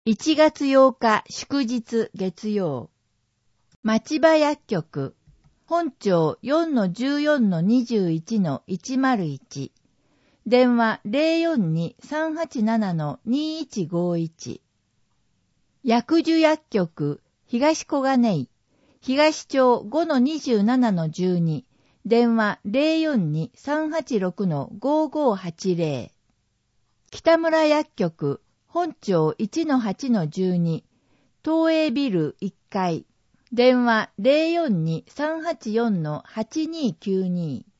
1月8日祝日月曜。町場薬局。本庁 4-14-21-101。電話 042-387-2151。薬樹薬局。東小金井。東町 5-27-12。電話 042-386-5580。北村薬局。本庁 1-8-12。東映ビル1階。電話 042-384-8292。